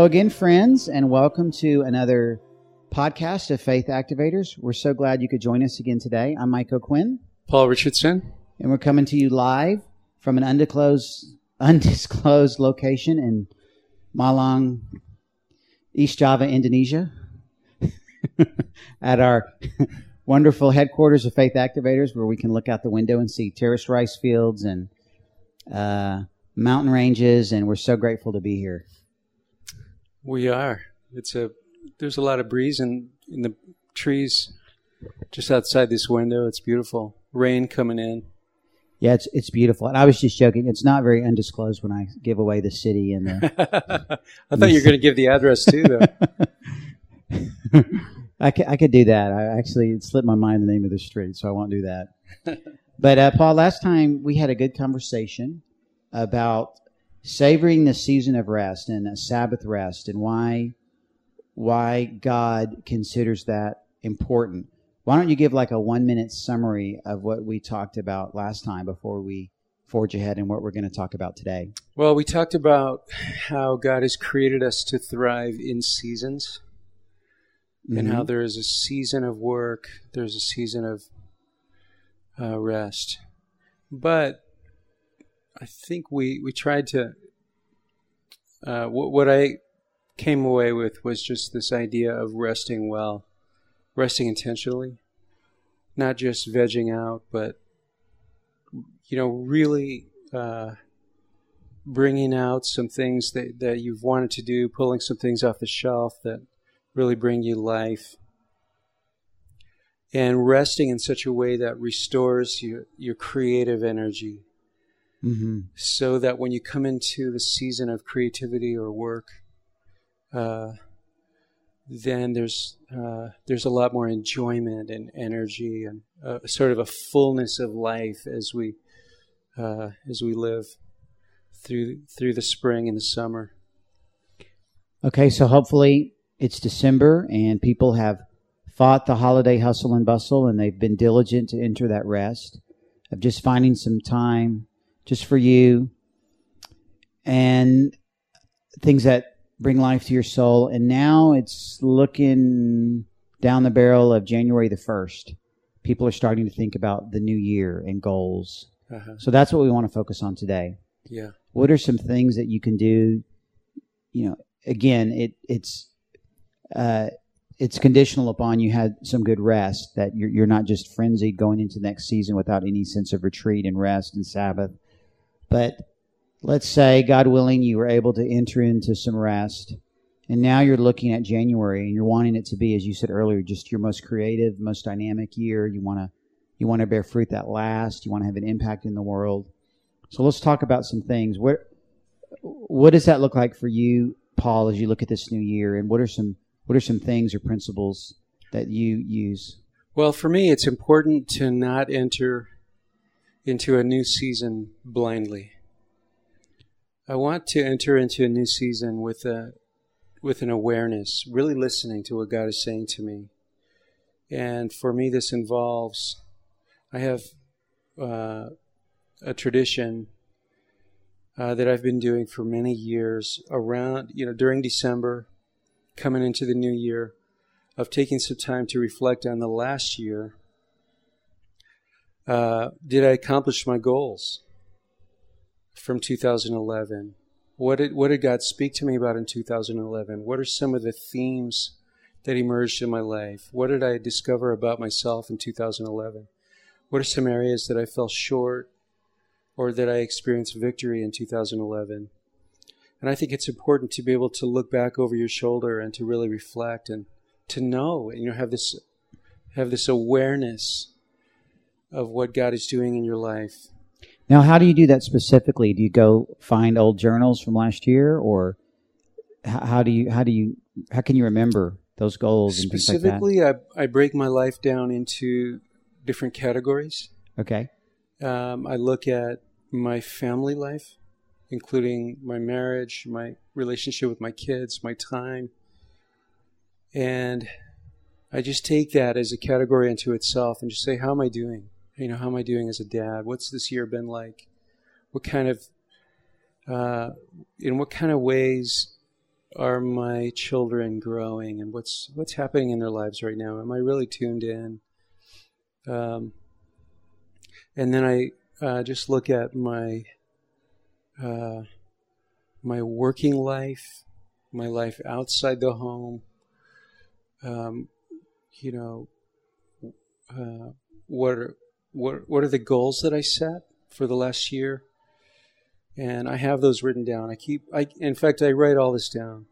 Hello again, friends, and welcome to another podcast of Faith Activators. We're so glad you could join us again today. I'm Mike O'Quinn. Paul Richardson. And we're coming to you live from an undisclosed location in Malang, East Java, Indonesia, at our wonderful headquarters of Faith Activators, where we can look out the window and see terraced rice fields and mountain ranges, and we're so grateful to be here. We are. There's a lot of breeze in the trees just outside this window. It's beautiful. Rain coming in. Yeah, it's beautiful. And I was just joking. It's not very undisclosed when I give away the city and the. I thought you were going to give the address too, though. I could do that. It slipped my mind the name of the street, so I won't do that. But Paul, last time we had a good conversation about savoring the season of rest and a Sabbath rest, and why God considers that important. Why don't you give like a 1-minute summary of what we talked about last time before we forge ahead and what we're going to talk about today? Well, we talked about how God has created us to thrive in seasons, and how there is a season of work, there's a season of rest. But I think we tried to, what I came away with was just this idea of resting well, resting intentionally, not just vegging out, but, really bringing out some things that you've wanted to do, pulling some things off the shelf that really bring you life, and resting in such a way that restores your creative energy. So that when you come into the season of creativity or work, then there's a lot more enjoyment and energy and sort of a fullness of life as we live through the spring and the summer. Okay, so hopefully it's December and people have fought the holiday hustle and bustle, and they've been diligent to enter that rest of just finding some time just for you and things that bring life to your soul. And now it's looking down the barrel of January the 1st. People are starting to think about the new year and goals. So that's what we want to focus on today. Yeah. What are some things that you can do? Again, it's conditional upon you had some good rest, that you're not just frenzied going into next season without any sense of retreat and rest and Sabbath. But let's say, God willing, you were able to enter into some rest, and now you're looking at January and you're wanting it to be, as you said earlier, just your most creative, most dynamic year. You want to bear fruit that lasts. You want to have an impact in the world. So let's talk about some things. What does that look like for you, Paul, as you look at this new year, and what are some things or principles that you use? Well, for me, it's important to not enter into a new season blindly. I want to enter into a new season with an awareness, really listening to what God is saying to me. And for me, this involves, I have a tradition that I've been doing for many years around, during December, coming into the new year, of taking some time to reflect on the last year. Did I accomplish my goals from 2011? What did God speak to me about in 2011? What are some of the themes that emerged in my life? What did I discover about myself in 2011? What are some areas that I fell short or that I experienced victory in 2011? And I think it's important to be able to look back over your shoulder and to really reflect and to know, have this awareness of what God is doing in your life. Now, how do you do that specifically? Do you go find old journals from last year, or how can you remember those goals and things like that? Specifically, I break my life down into different categories. Okay. I look at my family life, including my marriage, my relationship with my kids, my time. And I just take that as a category unto itself and just say, how am I doing? How am I doing as a dad? What's this year been like? What kind of, in what kind of ways are my children growing, and what's happening in their lives right now? Am I really tuned in? And then I just look at my my working life, my life outside the home. What are the goals that I set for the last year? And I have those written down. In fact, I write all this down.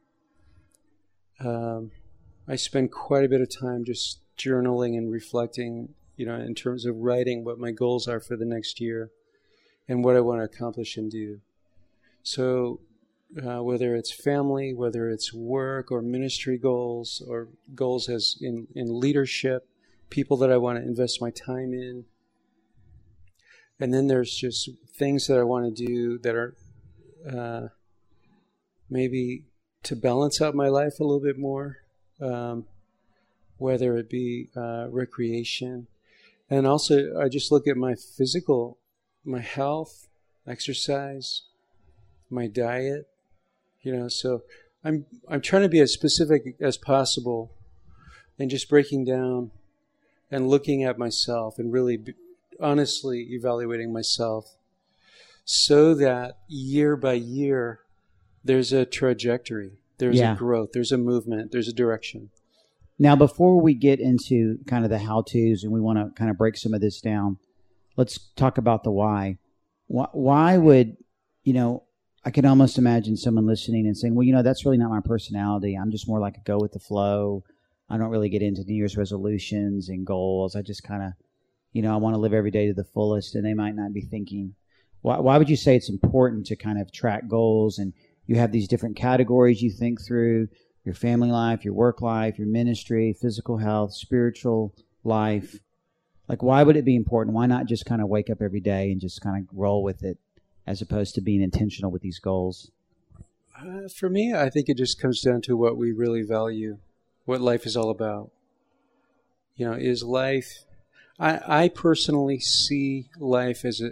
I spend quite a bit of time just journaling and reflecting, in terms of writing what my goals are for the next year and what I want to accomplish and do. So whether it's family, whether it's work or ministry goals, or goals as in leadership, people that I want to invest my time in. And then there's just things that I want to do that are maybe to balance out my life a little bit more, whether it be recreation. And also, I just look at my physical, my health, exercise, my diet, so I'm trying to be as specific as possible and just breaking down and looking at myself and really honestly evaluating myself so that year by year there's a trajectory, there's a growth, there's a movement, there's a direction. Now, before we get into kind of the how-tos and we want to kind of break some of this down, let's talk about the why. Why would, I can almost imagine someone listening and saying, well, that's really not my personality. I'm just more like a go with the flow. I don't really get into New Year's resolutions and goals. I just kind of, I want to live every day to the fullest. And they might not be thinking, why would you say it's important to kind of track goals? And you have these different categories you think through: your family life, your work life, your ministry, physical health, spiritual life. Like, why would it be important? Why not just kind of wake up every day and just kind of roll with it, as opposed to being intentional with these goals? For me, I think it just comes down to what we really value, what life is all about. Is life... I personally see life as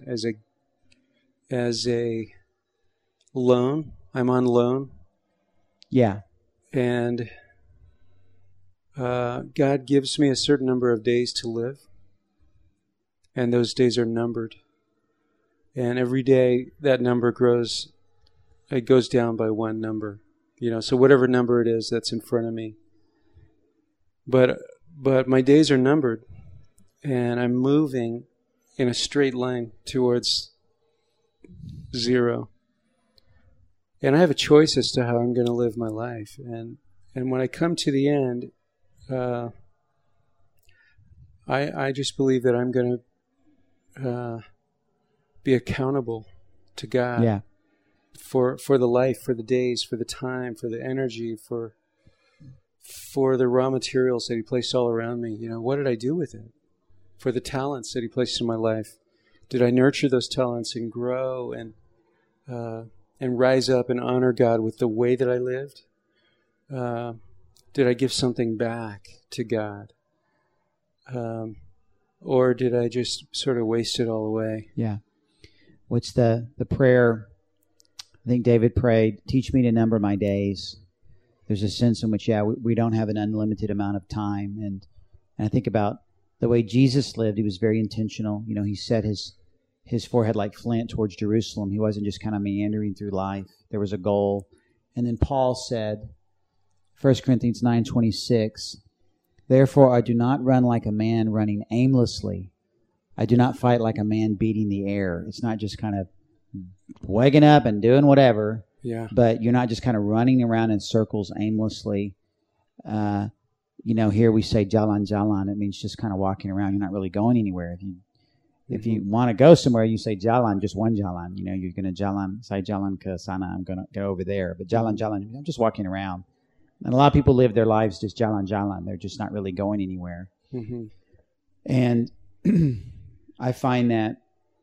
a loan. I'm on loan. Yeah. And God gives me a certain number of days to live. And those days are numbered. And every day that number grows, it goes down by one number. So whatever number it is that's in front of me. But my days are numbered. And I'm moving in a straight line towards zero. And I have a choice as to how I'm going to live my life. And when I come to the end, I just believe that I'm going to be accountable to God for the life, for the days, for the time, for the energy, for the raw materials that He placed all around me. What did I do with it? For the talents that He placed in my life. Did I nurture those talents and grow and rise up and honor God with the way that I lived? Did I give something back to God? Or did I just sort of waste it all away? Yeah. What's the prayer I think David prayed? Teach me to number my days. There's a sense in which, we don't have an unlimited amount of time. And I think about the way Jesus lived. He was very intentional. He set his forehead like flint towards Jerusalem. He wasn't just kind of meandering through life. There was a goal. And then Paul said, 1 Corinthians 9:26, therefore I do not run like a man running aimlessly. I do not fight like a man beating the air. It's not just kind of waking up and doing whatever. Yeah. But you're not just kind of running around in circles aimlessly. Here we say jalan jalan. It means just kind of walking around. You're not really going anywhere. If you want to go somewhere, you say jalan, just one jalan. You're going to jalan, say jalan ke sana. I'm going to go over there. But jalan jalan, I'm just walking around. And a lot of people live their lives just jalan jalan. They're just not really going anywhere. Mm-hmm. And I find that,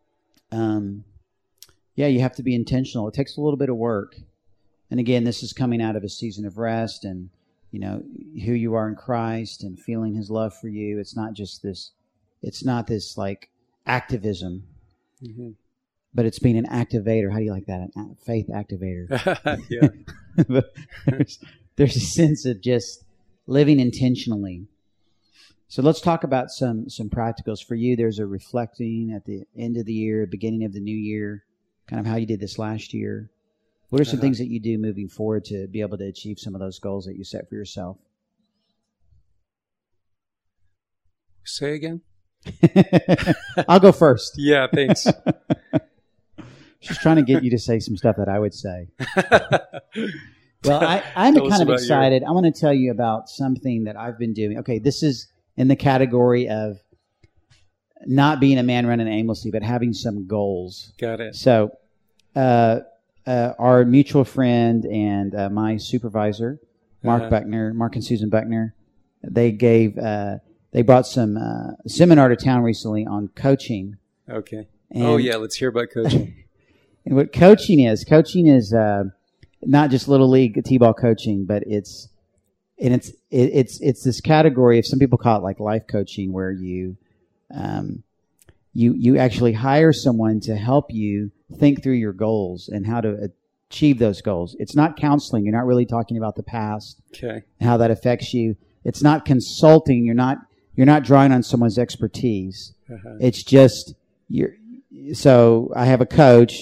you have to be intentional. It takes a little bit of work. And again, this is coming out of a season of rest and, who you are in Christ and feeling His love for you. It's not this like activism. Mm-hmm. but it's being an activator. How do you like that? A faith activator. Yeah. But there's a sense of just living intentionally. So let's talk about some practicals for you. There's a reflecting at the end of the year, beginning of the new year, kind of how you did this last year. What are some things that you do moving forward to be able to achieve some of those goals that you set for yourself? Say again? I'll go first. Yeah, thanks. Just trying to get you to say some stuff that I would say. Well, I'm kind of excited. I want to tell you about something that I've been doing. Okay, this is in the category of not being a man running aimlessly, but having some goals. Got it. So our mutual friend and my supervisor, Mark Buckner, Mark and Susan Buckner, they brought some seminar to town recently on coaching. Okay. And, let's hear about coaching. And what coaching is not just little league t-ball coaching, but it's this category of, some people call it like life coaching, where you actually hire someone to help you think through your goals and how to achieve those goals. It's not counseling. You're not really talking about the past, okay, and how that affects you. It's not consulting. You're not drawing on someone's expertise. It's just so I have a coach.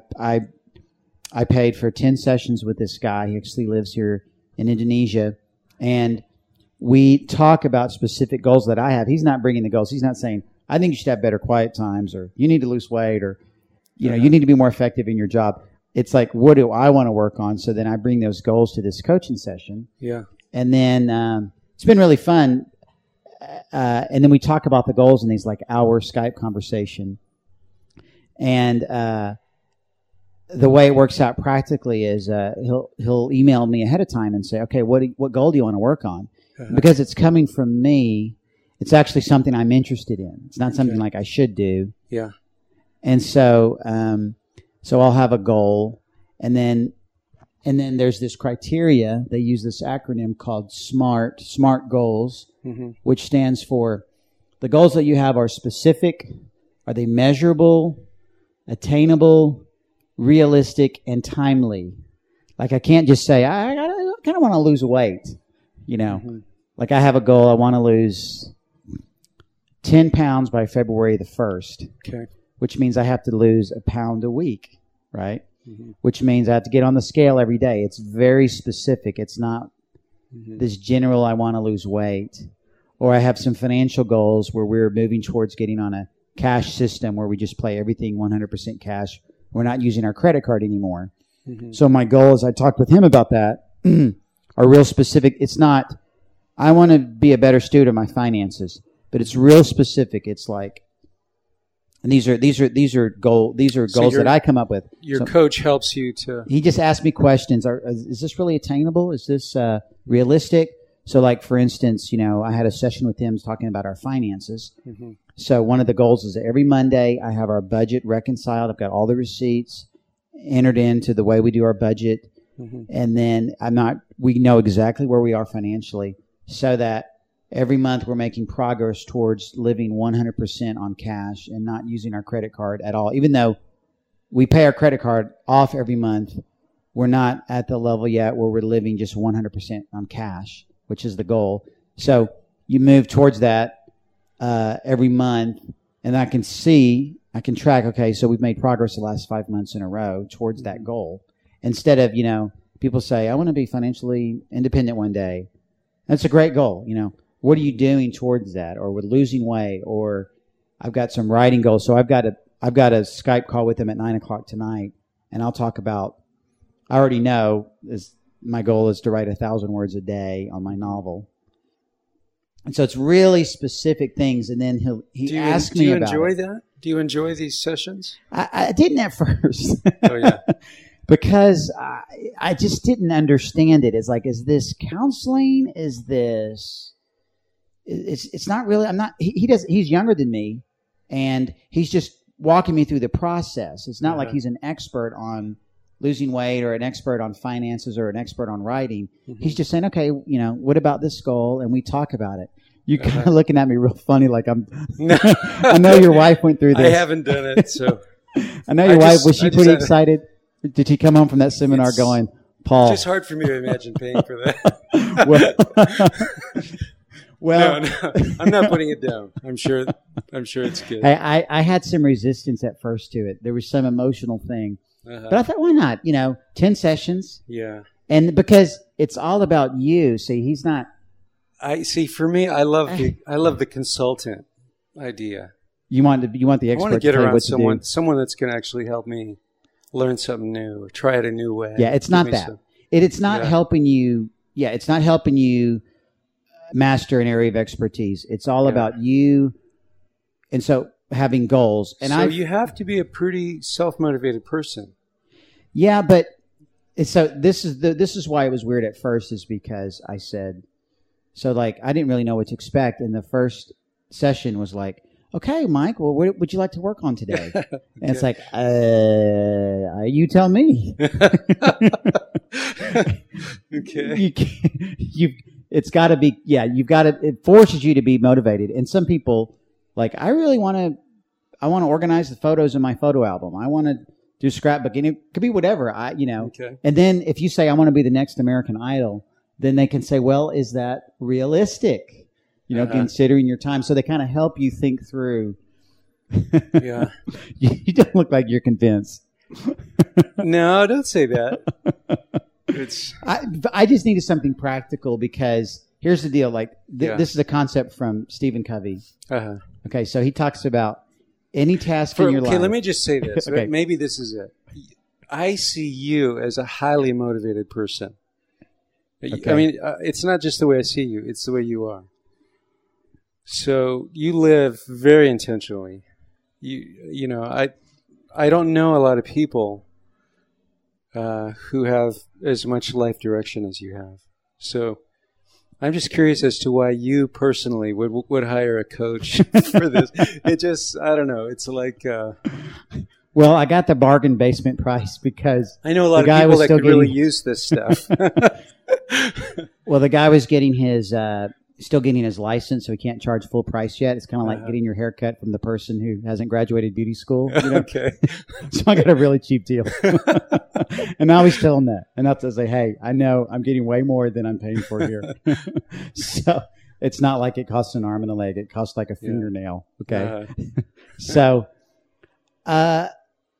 I paid for 10 sessions with this guy. He actually lives here in Indonesia. And we talk about specific goals that I have. He's not bringing the goals. He's not saying, I think you should have better quiet times, or you need to lose weight, or you need to be more effective in your job. It's like, what do I want to work on? So then I bring those goals to this coaching session. Yeah. And then it's been really fun. And then we talk about the goals in these like hour Skype conversation. And the way it works out practically is he'll email me ahead of time and say, okay, what goal do you want to work on? Because it's coming from me, it's actually something I'm interested in. It's not something like I should do. Yeah. And so I'll have a goal, and then there's this criteria. They use this acronym called SMART goals, which stands for, the goals that you have are specific, are they measurable, attainable, realistic, and timely. Like, I can't just say, I kind of want to lose weight, Like, I have a goal, I want to lose 10 pounds by February the 1st. Okay. Which means I have to lose a pound a week, right? Which means I have to get on the scale every day. It's very specific. It's not this general, I want to lose weight. Or I have some financial goals where we're moving towards getting on a cash system where we just play everything 100% cash. We're not using our credit card anymore. So my goals, I talked with him about that, are real specific. It's not, I want to be a better steward of my finances, but it's real specific. It's like, and these are goals that I come up with. Your coach helps you to. He just asks me questions. Is this really attainable? Is this realistic? So, like, for instance, I had a session with him talking about our finances. So one of the goals is that every Monday I have our budget reconciled. I've got all the receipts entered into the way we do our budget, and then we know exactly where we are financially, so that every month we're making progress towards living 100% on cash and not using our credit card at all. Even though we pay our credit card off every month, we're not at the level yet where we're living just 100% on cash, which is the goal. So you move towards that every month, and I can track, okay, so we've made progress the last 5 months in a row towards that goal. Instead of, people say, I want to be financially independent one day. That's a great goal, What are you doing towards that? Or with losing weight, or I've got some writing goals. So I've got a Skype call with him at 9:00 tonight, and I'll talk about, I already know my goal is to write 1,000 words a day on my novel. And so it's really specific things, and then he asks me about it. Do you enjoy that? Do you enjoy these sessions? I didn't at first. Oh, yeah. Because I just didn't understand it. It's like, is this counseling? Is this... It's not really... He's younger than me, and he's just walking me through the process. It's not like he's an expert on losing weight, or an expert on finances, or an expert on writing. He's just saying, okay, what about this goal? And we talk about it. You're kind of looking at me real funny, like I know your wife went through this. I haven't done it, so I know your wife, was she pretty excited? Did she come home from that seminar going, Paul? It's just hard for me to imagine paying for that. Well, no, I'm not putting it down. I'm sure it's good. I had some resistance at first to it. There was some emotional thing. But I thought, why not? 10 sessions. Yeah. And because it's all about you. See, he's not. I see. For me, I love the consultant idea. You want the expert. I want to get around someone that's going to actually help me learn something new or try it a new way. Yeah, it's not that. It's not helping you. Yeah, it's not helping you master an area of expertise. It's all about you. And so having goals. And so you have to be a pretty self-motivated person. Yeah, but so this is why it was weird at first, is because I said, so like I didn't really know what to expect. And the first session was like, okay, Mike, well, what would you like to work on today? And it's like, you tell me. Okay. It's got to be, it forces you to be motivated. And some people, like, I want to organize the photos in my photo album. I want to do scrapbooking. It could be whatever, Okay. And then if you say, I want to be the next American Idol, then they can say, well, is that realistic? Considering your time. So they kind of help you think through. Yeah. You don't look like you're convinced. No, don't say that. I just needed something practical, because here's the deal. Like this is a concept from Stephen Covey. Okay, so he talks about any task in your life. Okay, let me just say this. Okay. Maybe this is it. I see you as a highly motivated person. Okay. I mean, it's not just the way I see you; it's the way you are. So you live very intentionally. I don't know a lot of people who have as much life direction as you have. So I'm just curious as to why you personally would hire a coach for this. It just, I don't know. It's like... well, I got the bargain basement price because... I know a lot of people that could really use this stuff. Well, the guy was getting his... still getting his license, so he can't charge full price yet. It's kind of like getting your hair cut from the person who hasn't graduated beauty school. Okay. So I got a really cheap deal. And I always tell him that. And I'll say, hey, I know I'm getting way more than I'm paying for here. So it's not like it costs an arm and a leg. It costs like a fingernail. Okay. So, I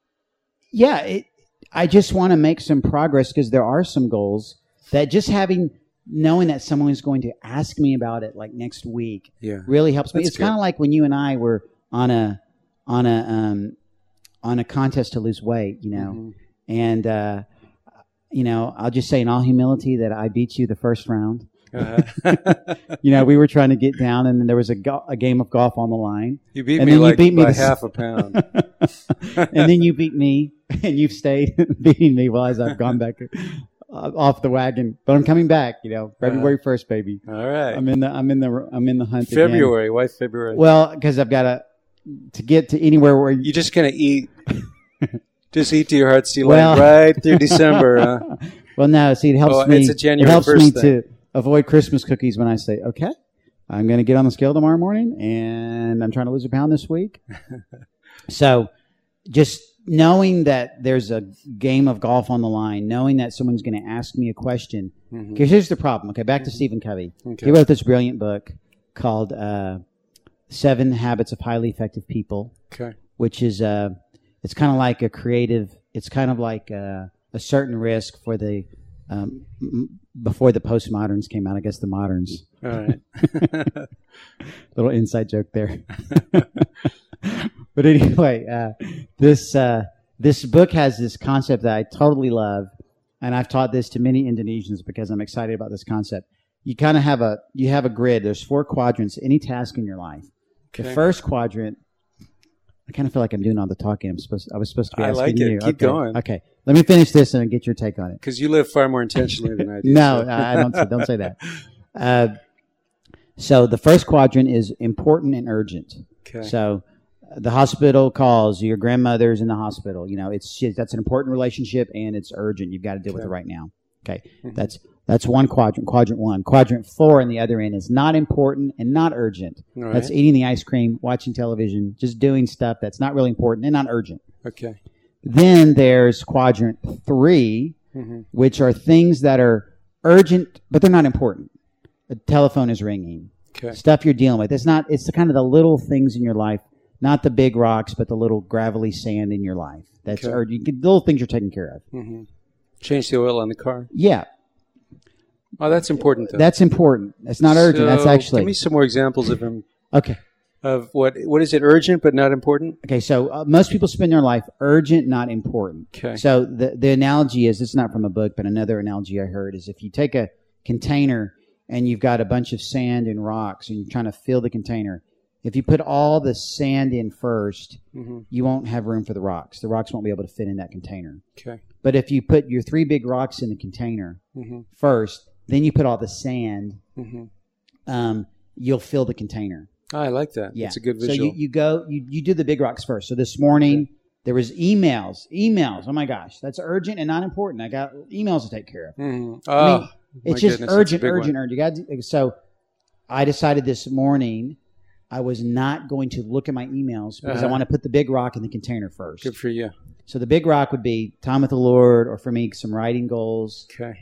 just want to make some progress, because there are some goals that just knowing that someone is going to ask me about it like next week really helps me. It's kind of like when you and I were on a contest to lose weight, and I'll just say in all humility that I beat you the first round. We were trying to get down, and then there was a game of golf on the line. You beat me by half a pound. And then you beat me, and you've stayed beating me as I've gone back off the wagon, but I'm coming back. February 1st, baby. All right. I'm in the hunt. February. Again. Why February? Well, because I've got to get to anywhere where you're just gonna eat. Just eat to your heart's delight right through December. Huh? Well, no. See, it helps me. It's a January it helps 1st me thing. to avoid Christmas cookies when I say, okay, I'm going to get on the scale tomorrow morning, and I'm trying to lose a pound this week. So, just knowing that there's a game of golf on the line, knowing that someone's going to ask me a question. Because here's the problem. Okay, back to Stephen Covey. Okay. He wrote this brilliant book called 7 Habits of Highly Effective People. Okay. Which is it's kind of like a creative. It's kind of like a certain risk for the before the postmoderns came out. I guess the moderns. All right. Little inside joke there. But anyway, this book has this concept that I totally love, and I've taught this to many Indonesians because I'm excited about this concept. You kind of have a grid. There's 4 quadrants. Any task in your life. Okay. The first quadrant. I kind of feel like I'm doing all the talking. I was supposed to be asking you. I like it. Keep going. Okay. Let me finish this and get your take on it. Because you live far more intentionally than I do. No, I don't say that. So the first quadrant is important and urgent. Okay. So the hospital calls, your grandmother's in the hospital. That's an important relationship, and it's urgent. You've got to deal with it right now. Okay. That's one quadrant, quadrant 1. Quadrant 4 on the other end is not important and not urgent. Right. That's eating the ice cream, watching television, just doing stuff that's not really important and not urgent. Okay. Then there's quadrant 3, which are things that are urgent, but they're not important. The telephone is ringing. Okay. Stuff you're dealing with. It's the kind of the little things in your life, not the big rocks, but the little gravelly sand in your life. That's urgent. The little things you're taking care of. Mm-hmm. Change the oil on the car. Yeah. Oh, that's important, though. That's important. That's not urgent. That's actually. Give me some more examples of them. Okay. Of what is it? Urgent but not important? Okay, so most people spend their life urgent, not important. Okay. So the analogy is, it's not from a book, but another analogy I heard is, if you take a container and you've got a bunch of sand and rocks and you're trying to fill the container, if you put all the sand in first, you won't have room for the rocks. The rocks won't be able to fit in that container. Okay. But if you put your 3 big rocks in the container first, then you put all the sand, you'll fill the container. I like that. Yeah. It's a good visual. So you do the big rocks first. So this morning there was emails. Oh my gosh, that's urgent and not important. I got emails to take care of. Oh, it's just urgent. So I decided this morning I was not going to look at my emails because I want to put the big rock in the container first. Good for you. So the big rock would be time with the Lord, or for me, some writing goals. Okay.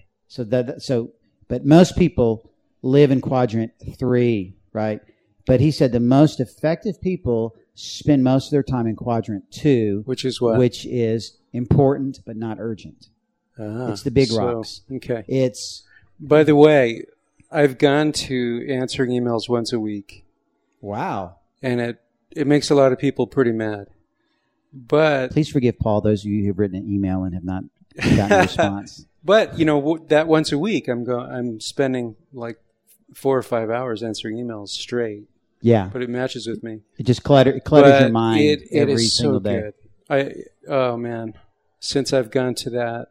But most people live in quadrant 3, right? But he said the most effective people spend most of their time in quadrant 2. Which is what? Which is important but not urgent. It's the big rocks. Okay. By the way, I've gone to answering emails once a week. Wow. And it makes a lot of people pretty mad. But please forgive Paul, those of you who've written an email and have not gotten a response. But, that once a week I'm spending like 4 or 5 hours answering emails straight. Yeah. But it matches with me. It just clutters your mind every single day. Good. Oh man, since I've gone to that,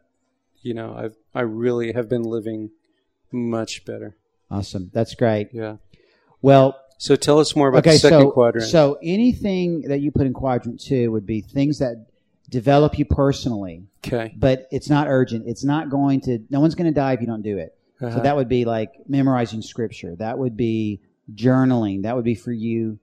I really have been living much better. Awesome. That's great. Yeah. Well, so tell us more about the second quadrant. So anything that you put in quadrant 2 would be things that develop you personally. Okay. But it's not urgent. It's not going to, no one's going to die if you don't do it. So that would be like memorizing scripture. That would be journaling. That would be for you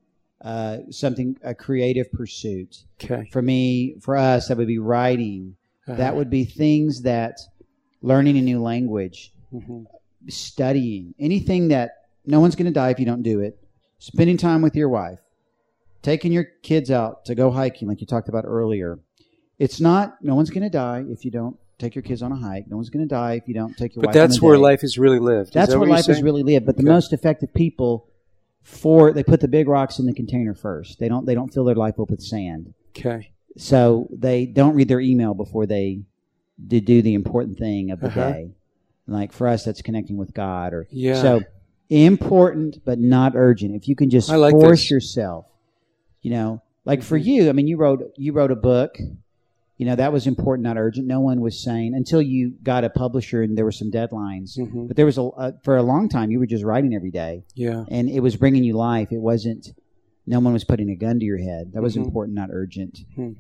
a creative pursuit. Okay. For us, that would be writing. That would be things that, learning a new language, studying, anything that no one's going to die if you don't do it. Spending time with your wife, taking your kids out to go hiking like you talked about earlier. No one's going to die if you don't take your kids on a hike. No one's going to die if you don't take your wife on a date. But that's where life is really lived. That's where life is really lived. But the most effective people, they put the big rocks in the container first. They don't fill their life up with sand. Okay. So they don't read their email before they do the important thing of the day. Like for us, that's connecting with God. So important but not urgent. If you can just force yourself, like for you, I mean, you wrote a book. That was important, not urgent. No one was saying, until you got a publisher and there were some deadlines. But there was for a long time, you were just writing every day. Yeah. And it was bringing you life. It wasn't, no one was putting a gun to your head. That was important, not urgent.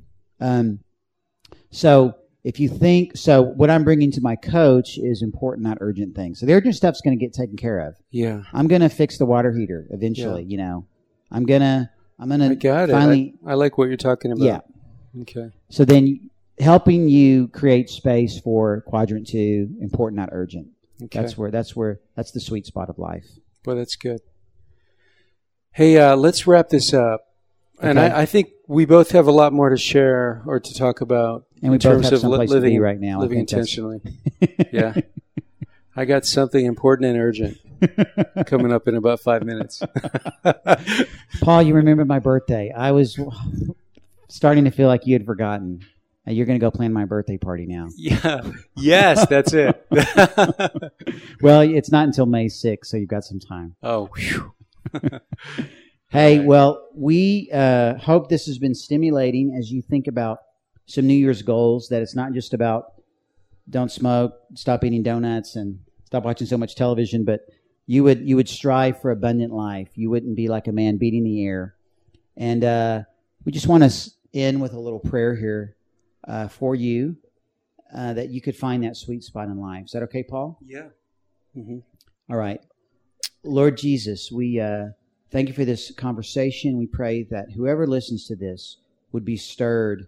So if you think, what I'm bringing to my coach is important, not urgent things. So the urgent stuff's going to get taken care of. Yeah. I'm going to fix the water heater eventually, I'm going to I got finally. I like what you're talking about. Yeah. Okay. So then helping you create space for quadrant 2, important, not urgent. Okay. That's the sweet spot of life. Well, that's good. Hey, let's wrap this up. Okay. And I think we both have a lot more to share or to talk about and we in terms both have of someplace living to be right now. Living intentionally. Yeah. I got something important and urgent coming up in about 5 minutes. Paul, you remember my birthday. I was starting to feel like you had forgotten. You're going to go plan my birthday party now. Yeah. Yes, that's it. Well, it's not until May 6th, so you've got some time. Oh, whew. Hey, well, we hope this has been stimulating as you think about some New Year's goals, that it's not just about don't smoke, stop eating donuts, and stop watching so much television, but you would strive for abundant life. You wouldn't be like a man beating the air. And we just want to end with a little prayer here for you, that you could find that sweet spot in life. Is that okay, Paul? Yeah. All right. Lord Jesus, we thank you for this conversation. We pray that whoever listens to this would be stirred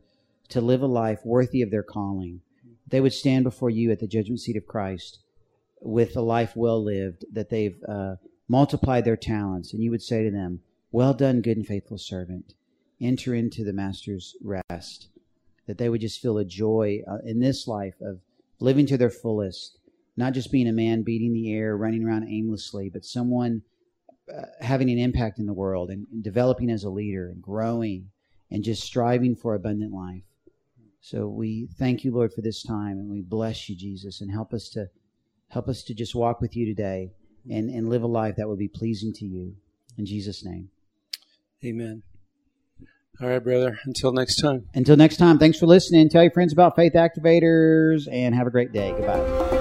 to live a life worthy of their calling. They would stand before you at the judgment seat of Christ with a life well lived, that they've multiplied their talents, and you would say to them, well done, good and faithful servant. Enter into the Master's rest. That they would just feel a joy in this life of living to their fullest, not just being a man beating the air, running around aimlessly, but someone having an impact in the world and developing as a leader and growing and just striving for abundant life. So we thank you, Lord, for this time, and we bless you, Jesus, and help us to just walk with you today and live a life that will be pleasing to you. In Jesus' name. Amen. All right, brother. Until next time. Until next time, thanks for listening. Tell your friends about Faith Activators, and have a great day. Goodbye.